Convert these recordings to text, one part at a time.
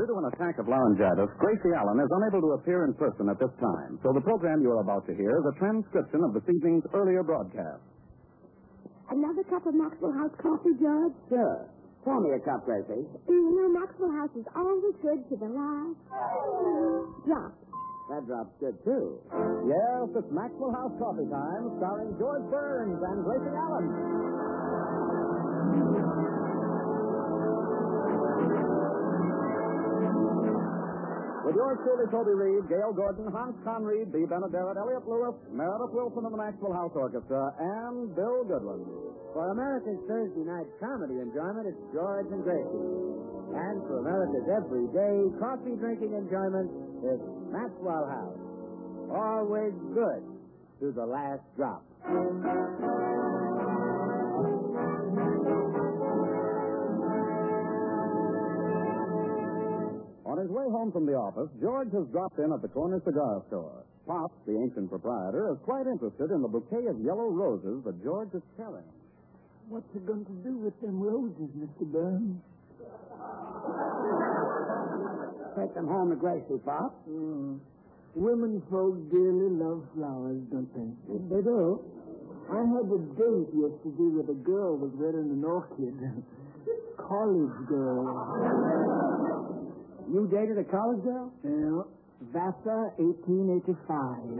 Due to an attack of laryngitis, Gracie Allen is unable to appear in person at this time, so the program you are about to hear is a transcription of this evening's earlier broadcast. Another cup of Maxwell House coffee, George? Sure. Pour me a cup, Gracie. Maxwell House is always good to the last drop. That drop's good, too. Yes, it's Maxwell House Coffee Time, starring George Burns and Gracie Allen. With yours truly, Toby Reed, Gail Gordon, Hans Conried, B. Benaderet, Elliot Lewis, Meredith Wilson of the Maxwell House Orchestra, and Bill Goodwin. For America's Thursday night comedy enjoyment, it's George and Gracie. And for America's everyday coffee-drinking enjoyment, it's Maxwell House. Always good to the last drop. On his way home from the office, George has dropped in at the corner cigar store. Pop, the ancient proprietor, is quite interested in the bouquet of yellow roses that George is carrying. What's he going to do with them roses, Mr. Burns? Take them home to Gracie, Pop. Women folk dearly love flowers, don't they? They do. I had a date yesterday with a girl was wearing an orchid. College girl. You dated a college girl? Yeah. Vassar, 1885.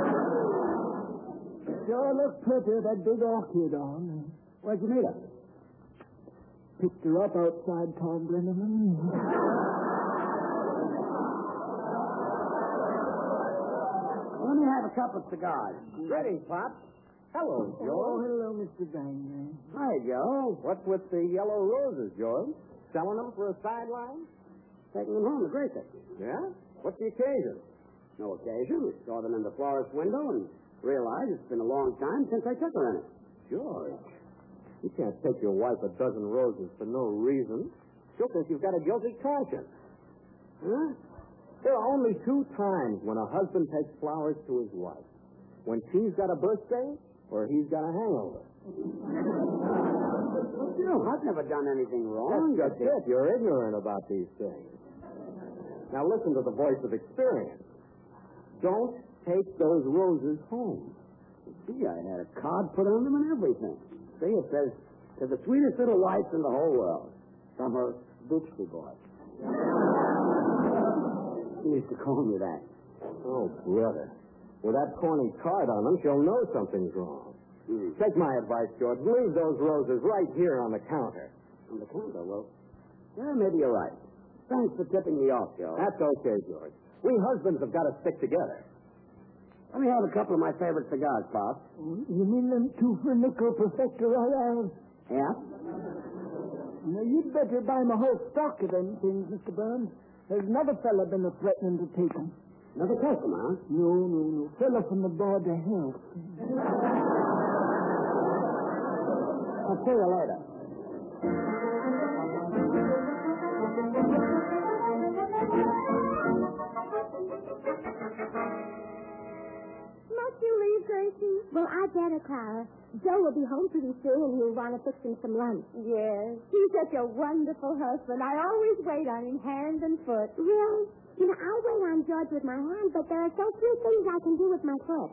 Sure looked pretty, that big orchid on. Where'd you meet her? Picked her up outside Tom Brenneman. Let me have a couple of cigars. Ready, Pop. Hello, Joe. Oh, hello, Mr. Bangman. Hi, Joe. What's with the yellow roses, George? Selling them for a sideline? Taking them home to Gracie. Yeah? What's the occasion? No occasion. We saw them in the florist's window and realized it's been a long time since I took her in it. George, you can't take your wife a dozen roses for no reason. She'll think you've got a guilty conscience. Huh? There are only two times when a husband takes flowers to his wife. When she's got a birthday or he's got a hangover. No, I've never done anything wrong. That's just it. You're ignorant about these things. Now listen to the voice of experience. Don't take those roses home. Gee, I had a card put on them and everything. See, it says, to the sweetest little wife in the whole world. From her Bootsy boy. She used to call me that. Oh, brother. With that corny card on them, she'll know something's wrong. Take my advice, George. Leave those roses right here on the counter. On the counter? Well, yeah, maybe you're right. Thanks for tipping me off, Joe. That's okay, George. We husbands have got to stick together. Let me have a couple of my favorite cigars, Pop. You mean them two for nickel perfecto royales? Yeah? Now, you'd better buy my whole stock of them things, Mr. Burns. There's another fella been threatening to take them. Another customer, huh? No. Fella from the Board of Health. I'll see you later. Must you leave, Gracie? Well, I better, Clara. Joe will be home pretty soon, and he'll want to fix him some lunch. Yes. He's such a wonderful husband. I always wait on him hand and foot. Really? You know, I wait on George with my hand, but there are so few things I can do with my foot.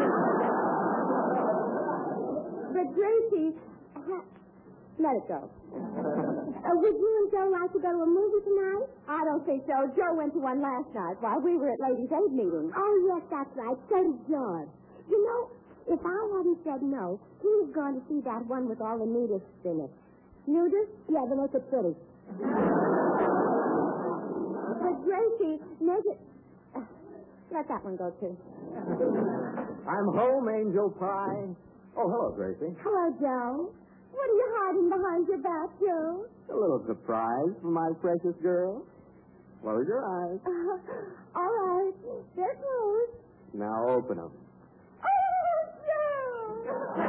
But, Gracie, let it go. Would you and Joe like to go to a movie tonight? I don't think so. Joe went to one last night while we were at Ladies' Aid meeting. Oh, yes, that's right. So did George. You know, if I hadn't said no, he was going to see that one with all the nudists in it. Nudists? Yeah, they make it pretty. But, Gracie, make it... let that one go, too. I'm home, Angel Pie. Oh, hello, Gracie. Hello, Joe. What are you hiding behind your back, Joe? A little surprise for my precious girl. Close your eyes. All right. They're closed. Now open them. Oh, Joe!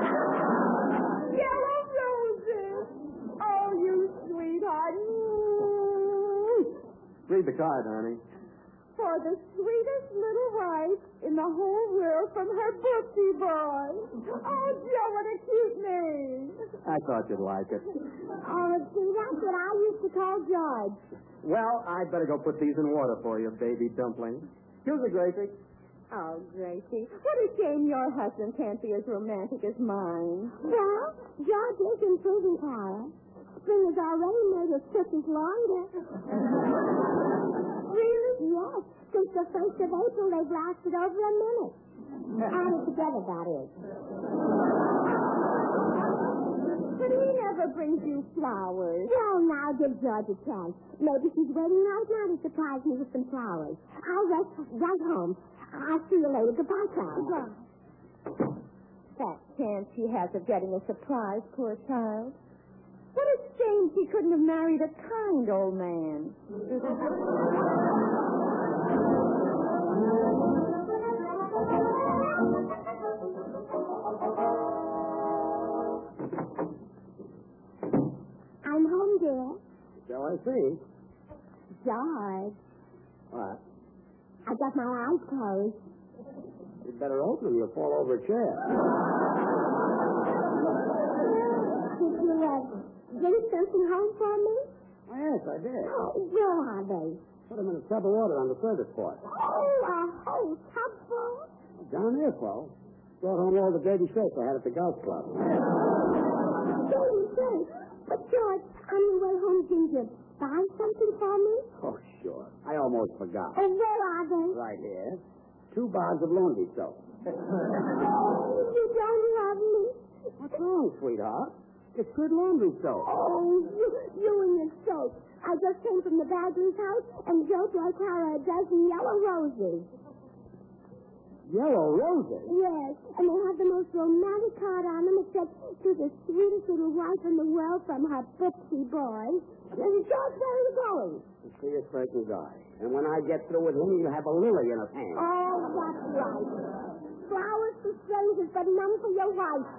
Yellow roses. Oh, you sweetheart. Read the card, honey. For the sweetest little wife in the whole world from her Bootsy boy. Oh, Joe, what a cute name. I thought you'd like it. Oh, see, that's what I used to call George. Well, I'd better go put these in water for you, baby dumpling. Here's a Gracie. Oh, Gracie, what a shame your husband can't be as romantic as mine. Well, George is improving, Clara. Spring has already made his kisses longer. Really? Yes. Since the 1st of April, they've lasted over a minute. Added together, that is. But he never brings you flowers. Well, now, give George a chance. Maybe she's waiting right now to surprise me with some flowers. I'll rush right home. I'll see you later. Goodbye, Clara. That chance she has of getting a surprise, poor child. What a shame she couldn't have married a kind old man. I'm home, dear. So I see. George, What? I got my eyes closed. You'd better open them. You'll fall over a chair. Did you bring something home for me? Oh, yes, I did. Oh, where are they? Put them in a tub of water on the service porch. Oh, a whole tub full? Down there, Flo. Brought home all the baby shirts I had at the golf club. Baby shirts. But, George, on your way home, didn't you buy something for me? Oh, sure. I almost forgot. Oh, where are they? Right here. 2 bars of laundry soap. Oh, you don't love me. What's wrong, sweetheart? It's good laundry soap. Oh, you and your soap. I just came from the Badger's house, and Joe brought her a dozen yellow roses. Yellow roses? Yes, and they have the most romantic card on them. It says, to the sweetest little wife in the world from her Bitsy boy. And George, where are you going? To see a certain guy. And when I get through with him, you'll have a lily in his hand. Oh, that's right. Flowers for strangers, but none for your wife.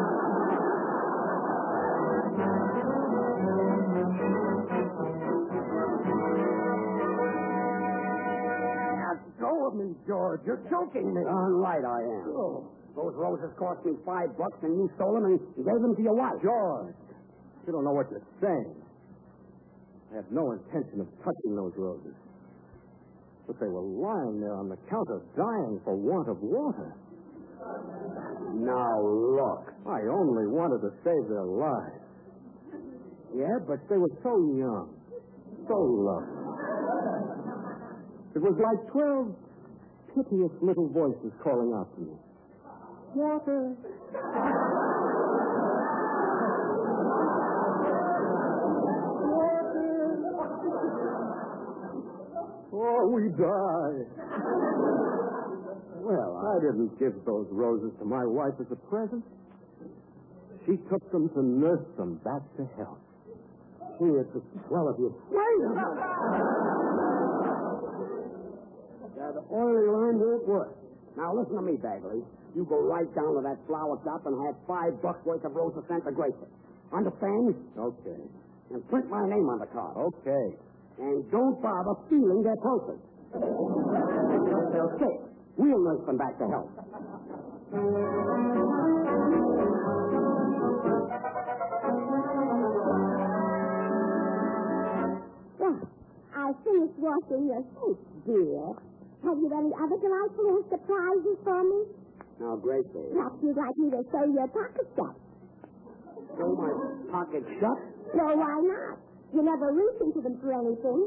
Let go of me, George. You're choking me. Darn right I am. Oh. Those roses cost me $5, and you stole them and gave them to your wife. George, you don't know what you're saying. I had no intention of touching those roses. But they were lying there on the counter, dying for want of water. Now, look. I only wanted to save their lives. Yeah, but They were so young, so lovely. It was like 12 piteous little voices calling out to me. Water. Oh, we die. Well, I didn't give those roses to my wife as a present. She took them to nurse them back to health. it's the swell of you. Wait! That oily line won't work. Now, listen to me, Bagley. You go right down to that flower shop and have $5 worth of roses sent to Gracie. Understand? Okay. And print my name on the card. Okay. And don't bother feeling their pulses. They'll sick. We'll nurse them back to health. Well, I finished washing your face, dear. Have you any other delightful little surprises for me? Now, Gracie. Perhaps you'd like me to sew your pocket shut. Sew my pocket shut? No, why not? You never reach into them for anything.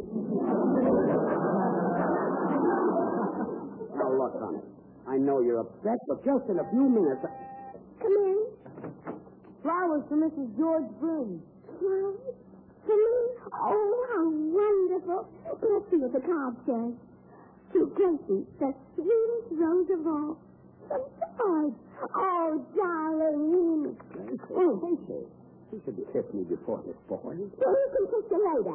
Now, look, honey. I know you're upset, but just in a few minutes... Come in. Flowers for Mrs. George Bryn. Flowers? For me? Oh, how wonderful. Let's see what the card says. To Gracie, the sweetest rose of all. From George. Oh, darling. Oh, Gracie. You should kiss me before this boy. Well, you can kiss you later.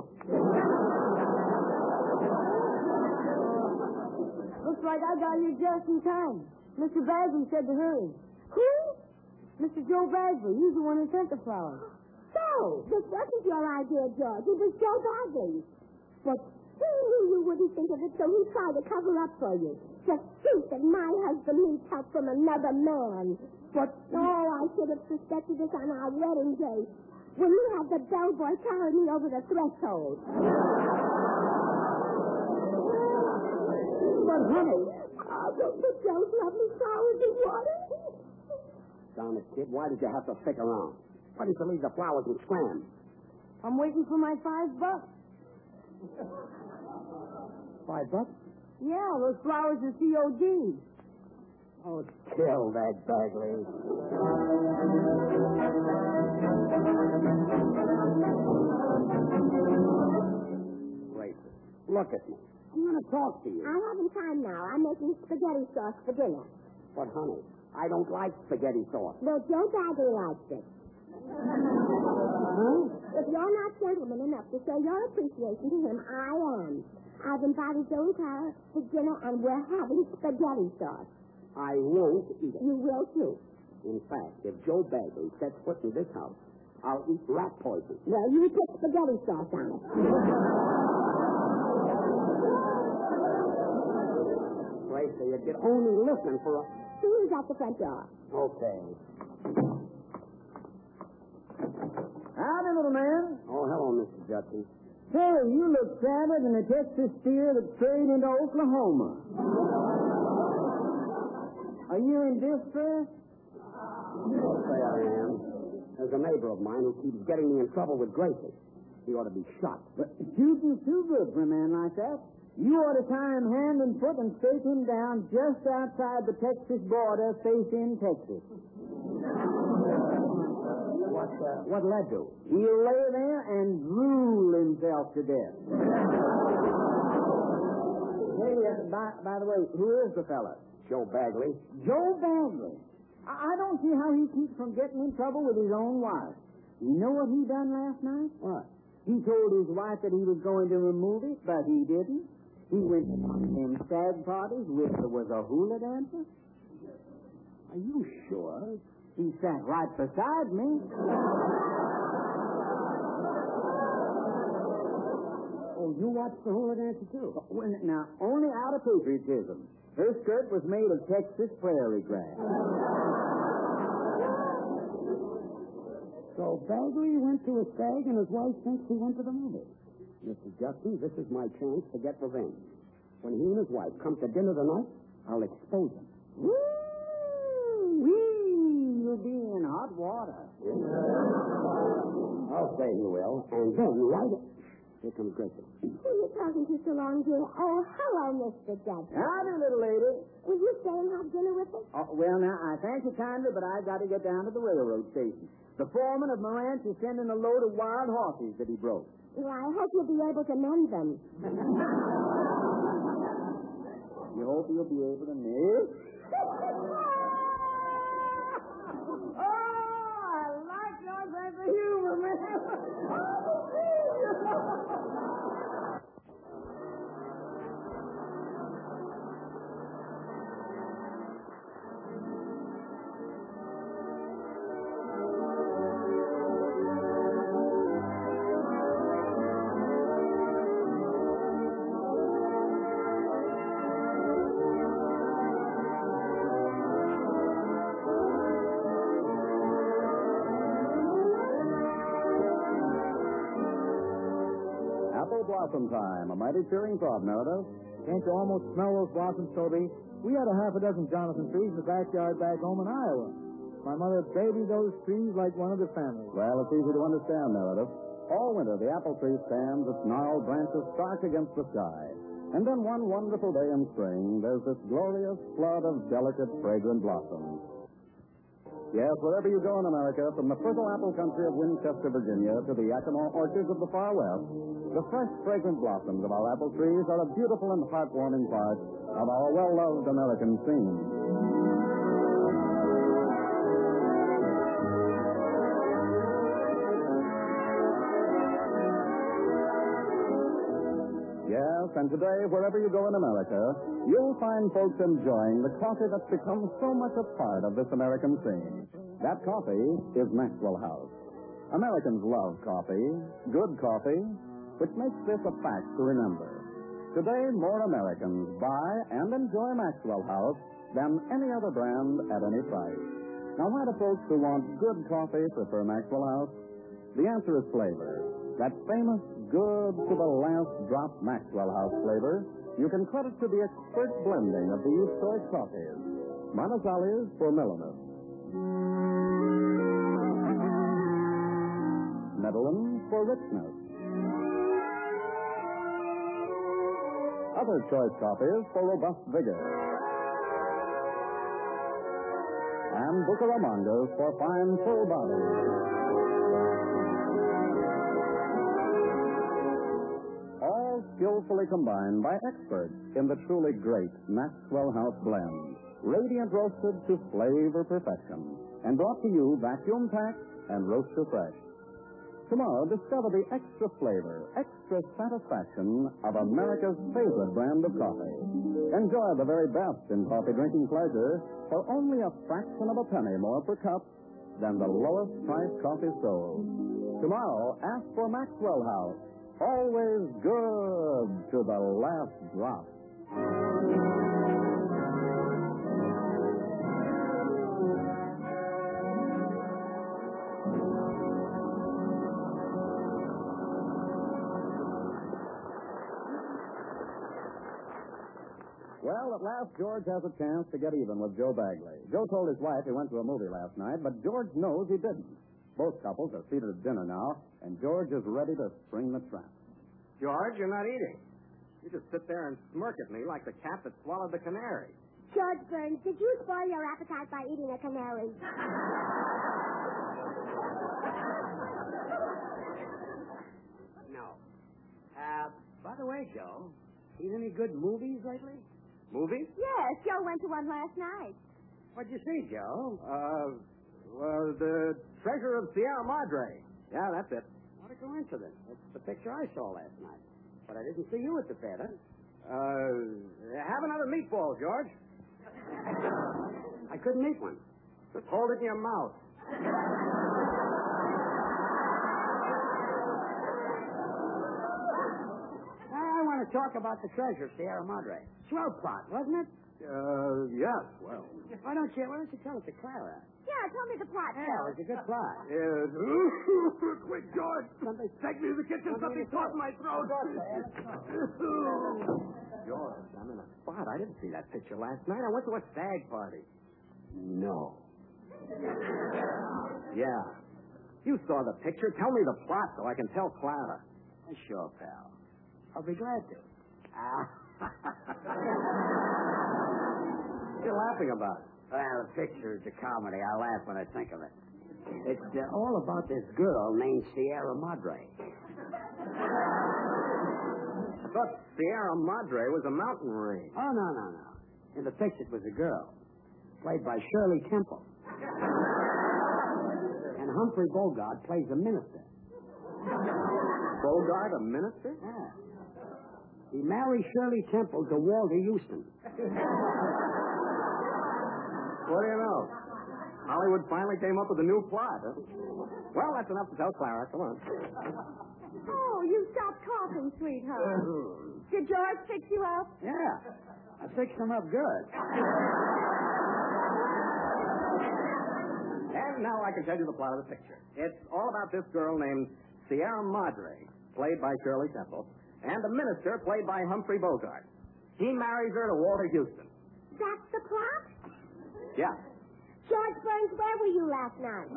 Looks like I got you just in time. Mr. Bagley said to hurry. Who? Mr. Joe Bagley. He's the one who sent the flowers. So, this wasn't your idea, George. It was Joe Bagley's. But he knew you wouldn't think of it, so he tried to cover up for you. Just think that my husband needs help from another man. But, I should have suspected this on our wedding day, when you had the bellboy carry me over the threshold. but honey. Don't put those lovely flowers in water. Darn it, kid, why did you have to stick around? Why didn't you leave the flowers and scram? I'm waiting for my $5. $5? Yeah, those flowers are COD. Oh, kill that Bagley. Gracie, look at me. I'm going to talk to you. I haven't time now. I'm making spaghetti sauce for dinner. But, honey, I don't like spaghetti sauce. Well, Joe Bagley likes it. Huh? If you're not gentleman enough to show your appreciation to him, I am. I've invited Joe and Clara to dinner, and we're having spaghetti sauce. I won't eat it. You will, too. In fact, if Joe Bagley sets foot in this house, I'll eat rat poison. Well, you put spaghetti sauce on it. Gracie, if you'd only listen for a... Who's at the front door? Okay. Howdy, little man. Oh, hello, Mr. Judson. Say, you look sadder than a Texas steer that's strayed into Oklahoma. Are you in distress? I'll say I am. There's a neighbor of mine who keeps getting me in trouble with Gracie. He ought to be shot. But shooting's too good for a man like that. You ought to tie him hand and foot and stake him down just outside the Texas border, facing Texas. What'll that do? He'll lay there and drool himself to death. Hey, by the way, who is the fella? Joe Bagley. Joe Bagley. I don't see how he keeps from getting in trouble with his own wife. You know what he done last night? What? He told his wife that he was going to remove it, but he didn't. He went to one of them stag parties where there was a hula dancer. Are you sure? He sat right beside me. Oh, you watched the hula dancer, too? Well, now, only out of patriotism. Her skirt was made of Texas prairie grass. So Bagley went to a stag and his wife thinks he went to the movie. Mr. Justin, this is my chance to get revenge. When he and his wife come to dinner tonight, I'll expose him. Woo-wee! You'll be in hot water. I'll say he will. And then, right... Here comes Gracie. Who are you talking to so long, dear? Oh, hello, Mr. Judson. Howdy, little lady. Will you stay and have dinner with us? Oh, well, now, I thank you kindly, but I've got to get down to the railroad station. The foreman of my ranch is sending a load of wild horses that he broke. Well, I hope you'll be able to mend them. You hope you'll be able to mend? Oh, I like your sense of humor, man. Blossom time, a mighty cheering thought, Meredith. Can't you almost smell those blossoms, Toby? We had a half a dozen Jonathan trees in the backyard back home in Iowa. My mother babied those trees like one of the family. Well, it's easy to understand, Meredith. All winter, the apple tree stands its gnarled branches stark against the sky. And then one wonderful day in spring, there's this glorious flood of delicate, fragrant blossoms. Yes, wherever you go in America, from the fertile apple country of Winchester, Virginia, to the Yakima orchards of the far west, the fresh, fragrant blossoms of our apple trees are a beautiful and heartwarming part of our well-loved American scene. Yes, and today, wherever you go in America, you'll find folks enjoying the coffee that's become so much a part of this American scene. That coffee is Maxwell House. Americans love coffee, good coffee, which makes this a fact to remember. Today, more Americans buy and enjoy Maxwell House than any other brand at any price. Now, why do folks who want good coffee prefer Maxwell House? The answer is flavor. That famous good to the last drop Maxwell House flavor you can credit to the expert blending of these choice coffees. Manasales for Millinus. Medellin for richness. Other choice coffees for robust vigor. And Bucaramangas for fine full body. All skillfully combined by experts in the truly great Maxwell House blend. Radiant roasted to flavor perfection. And brought to you vacuum packed and roaster fresh. Tomorrow, discover the extra flavor, extra satisfaction of America's favorite brand of coffee. Enjoy the very best in coffee drinking pleasure for only a fraction of a penny more per cup than the lowest priced coffee sold. Tomorrow, ask for Maxwell House. Always good to the last drop. Well, at last, George has a chance to get even with Joe Bagley. Joe told his wife he went to a movie last night, but George knows he didn't. Both couples are seated at dinner now, and George is ready to spring the trap. George, you're not eating. You just sit there and smirk at me like the cat that swallowed the canary. George Burns, did you spoil your appetite by eating a canary? No. By the way, Joe, seen any good movies lately? Movies? Yes, Joe went to one last night. What'd you see, Joe? The Treasure of Sierra Madre. Yeah, that's it. What a coincidence. That's the picture I saw last night. But I didn't see you at the theater. Have another meatball, George. I couldn't eat one. Just hold it in your mouth. I want to talk about the Treasure of Sierra Madre. Swell plot, wasn't it? Yes, well. Why don't you tell it to Clara? Yeah, tell me the plot, Yeah, Joe. it was a good plot. Quick, George. Something... Take me to the kitchen. Something's caught in my throat. George, I'm in a spot. I didn't see that picture last night. I went to a stag party. No. Yeah. You saw the picture. Tell me the plot so I can tell Clara. Sure, pal. I'll be glad to. What are you laughing about? Well, the picture is a comedy. I laugh when I think of it. It's all about this girl named Sierra Madre. I thought Sierra Madre was a mountain range. Oh, no. In the picture, it was a girl, played by Shirley Temple. And Humphrey Bogart plays a minister. Bogart, a minister? Yeah. He married Shirley Temple to Walter Houston. What do you know? Hollywood finally came up with a new plot, huh? Well, that's enough to tell Clara. Come on. Oh, you stopped coughing, sweetheart. Did George fix you up? Yeah. I fixed him up good. And now I can tell you the plot of the picture. It's all about this girl named Sierra Madre, played by Shirley Temple, and a minister played by Humphrey Bogart. He marries her to Walter Houston. That's the plot? Yeah. George Burns, where were you last night?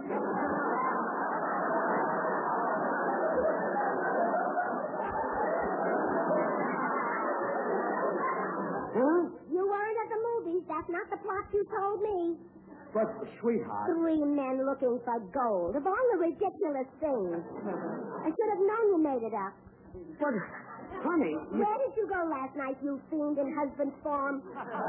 Huh? You weren't at the movies. That's not the plot you told me. But, sweetheart... 3 men looking for gold. Of all the ridiculous things. I should have known you made it up. But, honey... Where did you go last night, you fiend in husband's form?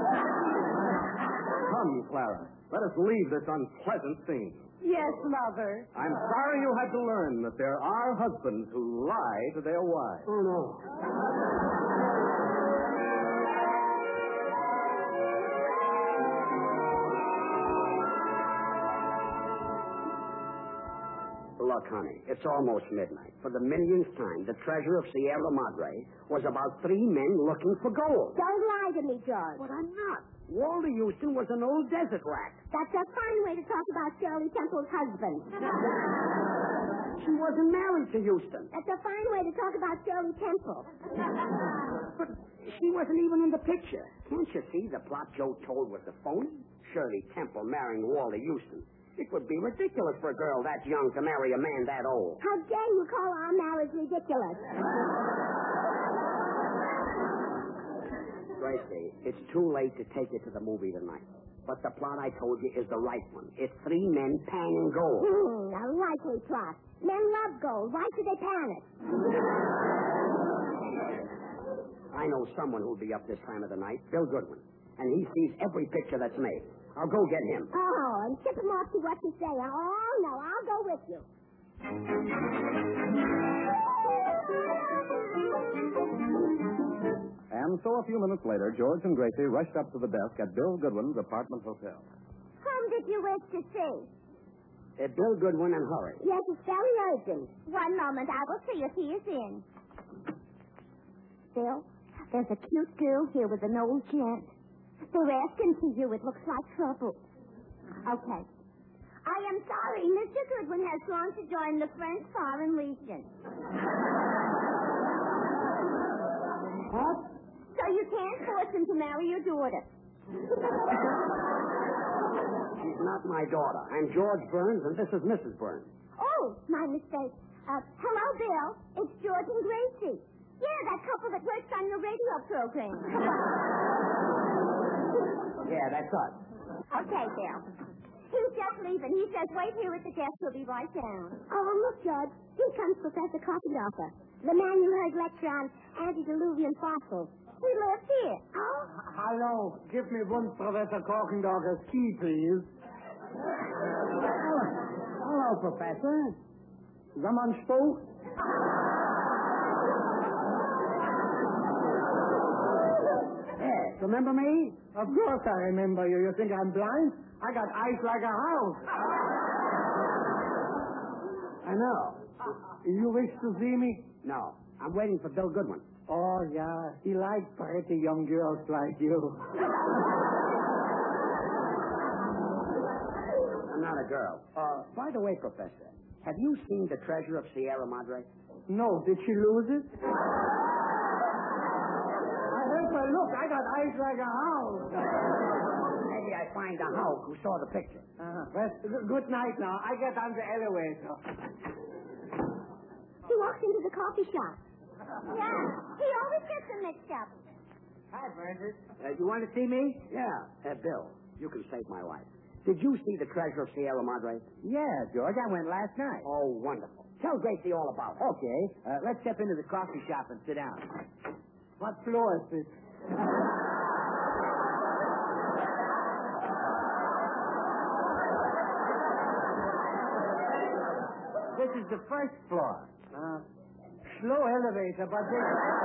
Come, Clara. Let us leave this unpleasant scene. Yes, Mother. I'm sorry you had to learn that there are husbands who lie to their wives. Oh, no. Look, honey, it's almost midnight. For the millionth time, the Treasure of Sierra Madre was about 3 men looking for gold. Don't lie to me, George. But I'm not. Walter Houston was an old desert rat. That's a fine way to talk about Shirley Temple's husband. She wasn't married to Houston. That's a fine way to talk about Shirley Temple. But she wasn't even in the picture. Can't you see the plot Joe told was a phony? Shirley Temple marrying Walter Houston. It would be ridiculous for a girl that young to marry a man that old. How dare you call our marriage ridiculous? Gracie, it's too late to take you to the movie tonight. But the plot I told you is the right one. It's three men panning gold. A likely plot. Men love gold. Why should they pan it? I know someone who'll be up this time of the night, Bill Goodwin. And he sees every picture that's made. I'll go get him. Oh, and tip him off to what you say. Oh, no, I'll go with you. And so a few minutes later, George and Gracie rushed up to the desk at Bill Goodwin's apartment hotel. Whom did you wish to see? Bill Goodwin and hurry. Yes, it's very urgent. One moment. I will see if he is in. Bill, there's a cute girl here with an old gent. They're asking for you. It looks like trouble. Okay. I am sorry. Mr. Goodwin has gone to join the French Foreign Legion. What? So you can't force him to marry your daughter. She's not my daughter. I'm George Burns, and this is Mrs. Burns. Oh, my mistake. Hello, Bill. It's George and Gracie. Yeah, that couple that works on your radio program. Yeah, that's us. Okay, Bill. He's just leaving. He says, wait here at the desk. He'll be right down. Oh, look, George. Here comes Professor Coffendorfer, the man you heard lecture on antediluvian fossils. He lives here. Oh? Hello. Give me one Professor Korkendorfer's key, please. Hello, Professor. Someone spoke? Yes, remember me? Of course I remember you. You think I'm blind? I got eyes like a house. I know. You wish to see me? No, I'm waiting for Bill Goodwin. Oh, yeah. He likes pretty young girls like you. I'm not a girl. By the way, Professor, have you seen the treasure of Sierra Madre? No. Did she lose it? Look, I got eyes like a house. Maybe I find a hawk who saw the picture. Well, good night now. I get on the elevator. He walks into the coffee shop. Yeah, he always gets them mixed up. Hi, Francis. You want to see me? Yeah. Bill, you can save my life. Did you see the treasure of Sierra Madre? Yeah, George, I went last night. Oh, wonderful. Tell Gracie all about it. Okay, let's step into the coffee shop and sit down. What floor is this? This is the first floor. Slow elevator, but they...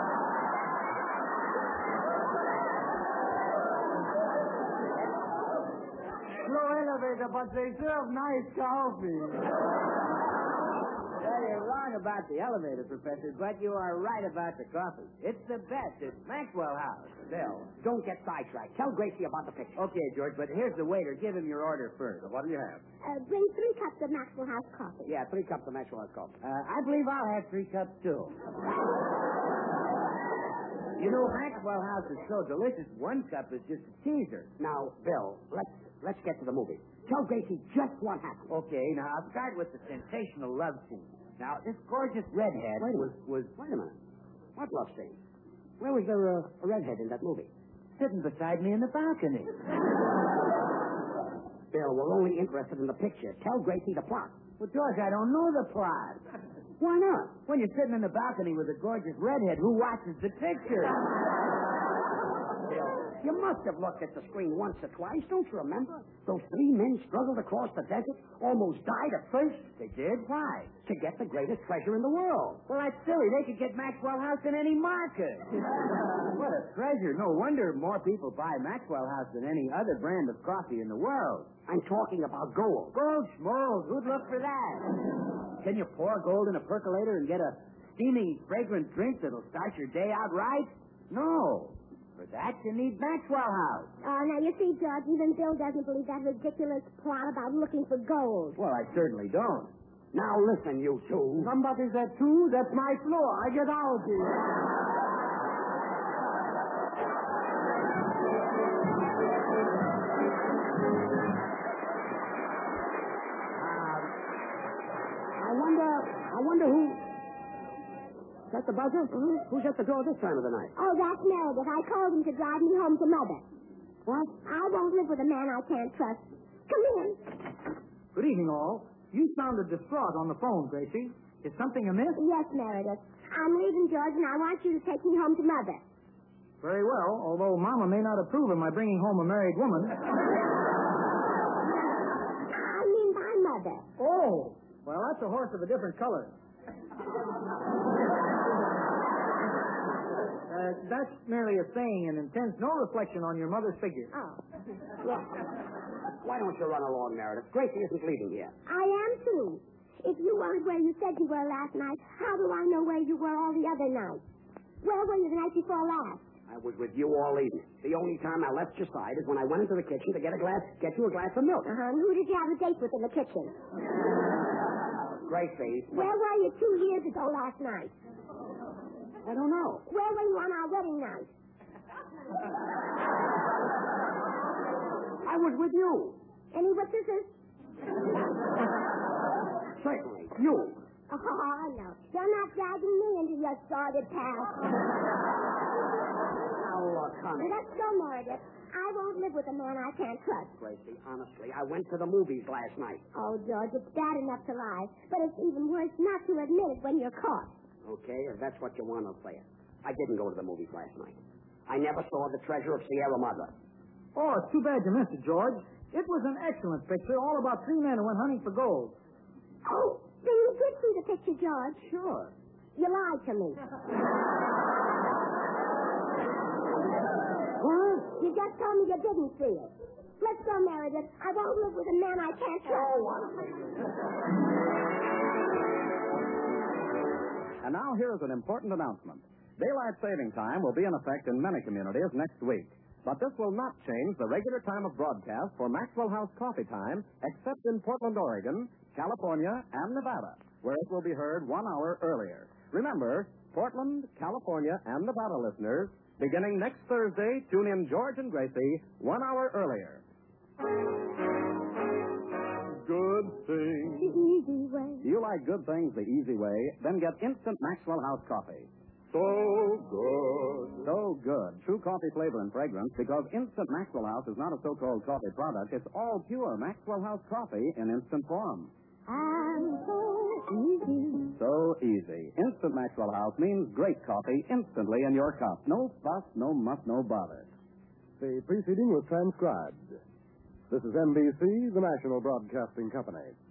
Slow elevator, but they serve nice coffee. Well, you're wrong about the elevator, Professor, but you are right about the coffee. It's the best. It's Maxwell House. Bill, don't get sidetracked. Tell Gracie about the picture. Okay, George, but here's the waiter. Give him your order first. What do you have? Bring 3 cups of Maxwell House coffee. Yeah, 3 cups of Maxwell House coffee. I believe I'll have 3 cups, too. You know, Maxwell House is so delicious, 1 cup is just a teaser. Now, Bill, let's get to the movie. Tell Gracie just what happened. Okay, now I'll start with the sensational love scene. Now, this gorgeous redhead was Wait a minute. What love scene? Where was there a redhead in that movie? sitting beside me in the balcony. Bill, we're only interested in the picture. Tell Gracie the plot. Well, George, I don't know the plot. Why not? When you're sitting in the balcony with a gorgeous redhead, who watches the picture? Bill, you must have looked at the screen once or twice. Don't you remember? Those 3 men struggled across the desert, almost died of thirst. They did? Why? To get the greatest treasure in the world. Well, that's silly. They could get Maxwell House in any market. What a treasure. No wonder more people buy Maxwell House than any other brand of coffee in the world. I'm talking about gold. Gold schmoes. Who'd look for that? Can you pour gold in a percolator and get a steaming, fragrant drink that'll start your day out right? No. For that, you need Maxwell House. Now, you see, George, even Bill doesn't believe that ridiculous plot about looking for gold. Well, I certainly don't. Now, listen, you two. Somebody's at 2? That's my floor. I get out here. I wonder who... Is that the buzzer? Mm-hmm. Who's at the door this time of the night? Oh, that's Meredith. I called him to drive me home to Mother. What? I won't live with a man I can't trust. Come in. Good evening, all. You sounded distraught on the phone, Gracie. Is something amiss? Yes, Meredith. I'm leaving, George, and I want you to take me home to Mother. Very well, although Mama may not approve of my bringing home a married woman. I mean my mother. Oh, well, that's a horse of a different color. That's merely a saying and intends no reflection on your mother's figure. Oh. Look, why don't you run along, Meredith? Gracie isn't leaving here. I am, too. If you weren't where you said you were last night, how do I know where you were all the other nights? Where were you the night before last? I was with you all evening. The only time I left your side is when I went into the kitchen to get you a glass of milk. Uh-huh. And who did you have a date with in the kitchen? Gracie. Where were you 2 years ago last night? I don't know. Where were you on our wedding night? I was with you. Any witnesses? Certainly. You. Oh, I know. You're not dragging me into your sordid past. Now, look, honey. Let's go, Meredith. I won't live with a man I can't trust. Gracie, honestly, I went to the movies last night. Oh, George, it's bad enough to lie, but it's even worse not to admit it when you're caught. Okay, if that's what you want, I'll say it. I didn't go to the movies last night. I never saw The Treasure of Sierra Madre. Oh, it's too bad you missed it, George. It was an excellent picture, all about three men who went hunting for gold. Oh, then you did see the picture, George. Sure. You lied to me. What? You just told me you didn't see it. Let's go, Meredith. I won't live with a man I can't trust. And now here is an important announcement. Daylight saving time will be in effect in many communities next week. But this will not change the regular time of broadcast for Maxwell House Coffee Time, except in Portland, Oregon, California, and Nevada, where it will be heard 1 hour earlier. Remember, Portland, California, and Nevada listeners, beginning next Thursday, tune in George and Gracie 1 hour earlier. Good things. The easy way. You like good things the easy way? Then get instant Maxwell House coffee. So good. So good. True coffee flavor and fragrance, because instant Maxwell House is not a so-called coffee product. It's all pure Maxwell House coffee in instant form. And so easy. So easy. Instant Maxwell House means great coffee instantly in your cup. No fuss, no muss, no bother. The preceding was transcribed. This is NBC, the National Broadcasting Company.